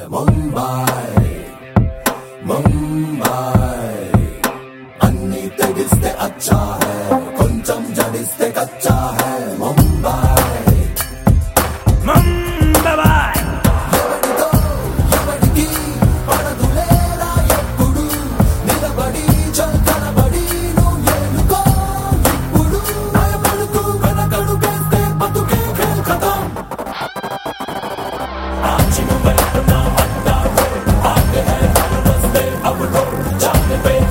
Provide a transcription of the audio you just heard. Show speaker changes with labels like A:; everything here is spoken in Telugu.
A: ముంబై ముంబై అన్ని తెగిస్తే అచ్చా హై కొంచెం జడిస్తే కచ్చా హై ముంబై
B: ముంబై
A: ఎవడితో ఎవడికి పడదులేరా ఎప్పుడు నిలబడి చల్కనబడి నువ్వు ఏలుకో ఇప్పుడు భయపడుతూ వెనకడుగేస్తే బతుకే ఖేల్ ఖతం आज मुंबई अपना अड्डा है आगे है रास्ते अब रो जाने पे